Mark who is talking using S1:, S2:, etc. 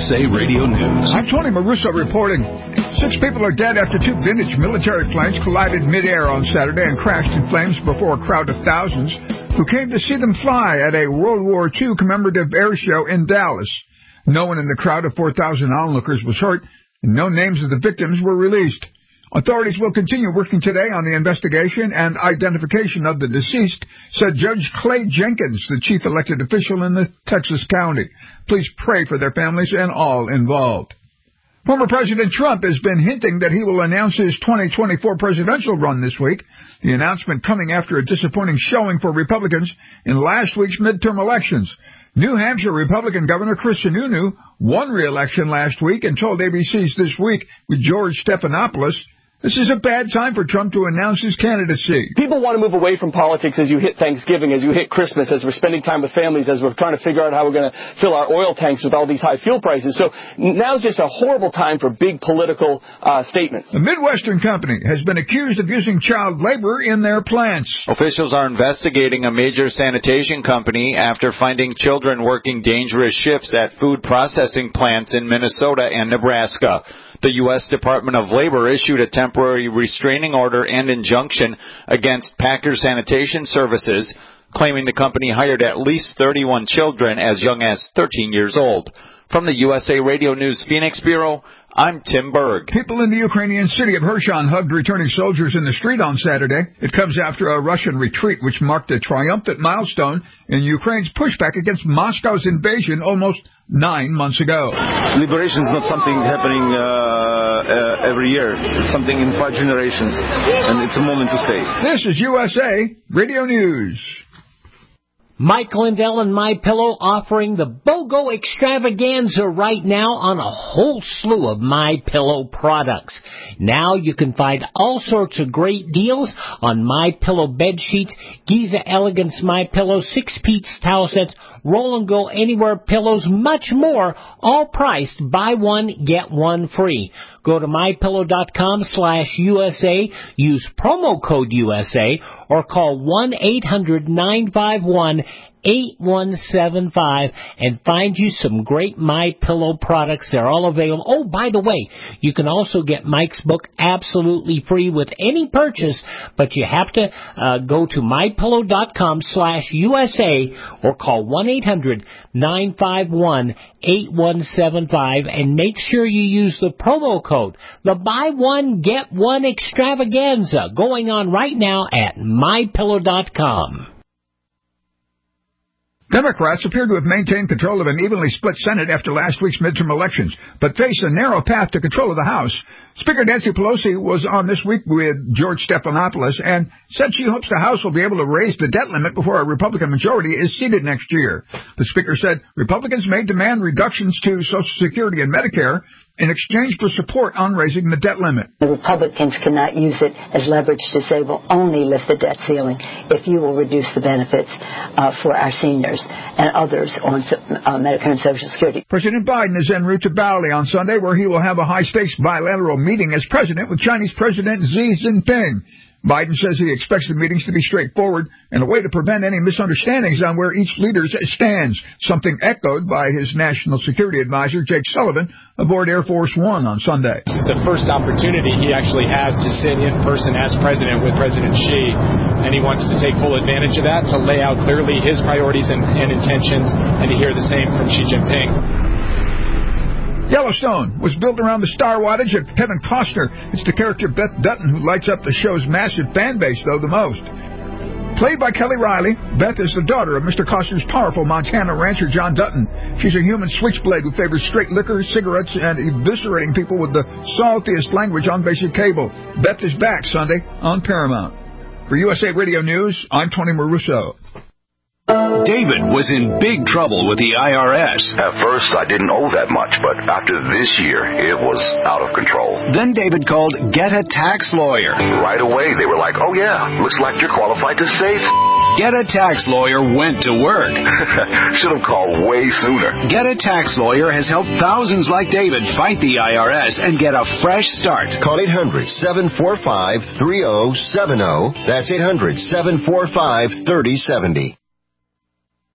S1: USA Radio News.
S2: I'm Tony Maruso reporting. 6 people are dead after 2 vintage military planes collided midair on Saturday and crashed in flames before a crowd of thousands who came to see them fly at a World War II commemorative air show in Dallas. No one in the crowd of 4,000 onlookers was hurt, and no names of the victims were released. Authorities will continue working today on the investigation and identification of the deceased, said Judge Clay Jenkins, the chief elected official in the Texas county. Please pray for their families and all involved. Former President Trump has been hinting that he will announce his 2024 presidential run this week, the announcement coming after a disappointing showing for Republicans in last week's midterm elections. New Hampshire Republican Governor Chris Sununu won re-election last week and told ABC's This Week with George Stephanopoulos, this is a bad time for Trump to announce his candidacy.
S3: People want to move away from politics as you hit Thanksgiving, as you hit Christmas, as we're spending time with families, as we're trying to figure out how we're going to fill our oil tanks with all these high fuel prices. So now's just a horrible time for big political statements.
S2: A Midwestern company has been accused of using child labor in their plants.
S4: Officials are investigating a major sanitation company after finding children working dangerous shifts at food processing plants in Minnesota and Nebraska. The U.S. Department of Labor issued a temporary restraining order and injunction against Packer Sanitation Services, claiming the company hired at least 31 children as young as 13 years old. From the USA Radio News Phoenix Bureau, I'm Tim Berg.
S2: People in the Ukrainian city of Kherson hugged returning soldiers in the street on Saturday. It comes after a Russian retreat which marked a triumphant milestone in Ukraine's pushback against Moscow's invasion almost 9 months ago.
S5: Liberation is not something happening every year. It's something in 5 generations, and it's a moment to stay.
S2: This is USA Radio News.
S6: Mike Lindell and MyPillow offering the BOGO extravaganza right now on a whole slew of MyPillow products. Now you can find all sorts of great deals on MyPillow bed sheets, Giza Elegance MyPillow, 6-piece towel sets, Roll and Go Anywhere pillows, much more, all priced buy one, get one free. Go to MyPillow.com/USA, use promo code USA, or call 1-800-951-8175 and find you some great MyPillow products. They're all available. Oh, by the way, you can also get Mike's book absolutely free with any purchase, but you have to go to MyPillow.com/USA or call 1-800-951-8175 and make sure you use the promo code, the buy one, get one extravaganza, going on right now at MyPillow.com.
S2: Democrats appear to have maintained control of an evenly split Senate after last week's midterm elections, but face a narrow path to control of the House. Speaker Nancy Pelosi was on This Week with George Stephanopoulos and said she hopes the House will be able to raise the debt limit before a Republican majority is seated next year. The Speaker said Republicans may demand reductions to Social Security and Medicare in exchange for support on raising the debt limit.
S7: The Republicans cannot use it as leverage to say we'll only lift the debt ceiling if you will reduce the benefits for our seniors and others on Medicare and Social Security.
S2: President Biden is en route to Bali on Sunday, where he will have a high-stakes bilateral meeting as president with Chinese President Xi Jinping. Biden says he expects the meetings to be straightforward and a way to prevent any misunderstandings on where each leader stands, something echoed by his national security advisor, Jake Sullivan, aboard Air Force One on Sunday.
S8: This is the first opportunity he actually has to sit in person as president with President Xi, and he wants to take full advantage of that to lay out clearly his priorities and intentions and to hear the same from Xi Jinping.
S2: Yellowstone was built around the star wattage of Kevin Costner. It's the character Beth Dutton who lights up the show's massive fan base, though, the most. Played by Kelly Riley, Beth is the daughter of Mr. Costner's powerful Montana rancher, John Dutton. She's a human switchblade who favors straight liquor, cigarettes, and eviscerating people with the saltiest language on basic cable. Beth is back Sunday on Paramount. For USA Radio News, I'm Tony Maruso.
S1: David was in big trouble with the IRS.
S9: At first, I didn't owe that much, but after this year, it was out of control.
S1: Then David called Get a Tax Lawyer.
S9: Right away, they were like, oh yeah, looks like you're qualified to save.
S1: Get a Tax Lawyer went to work.
S9: Should have called way sooner.
S1: Get a Tax Lawyer has helped thousands like David fight the IRS and get a fresh start.
S10: Call 800-745-3070. That's 800-745-3070.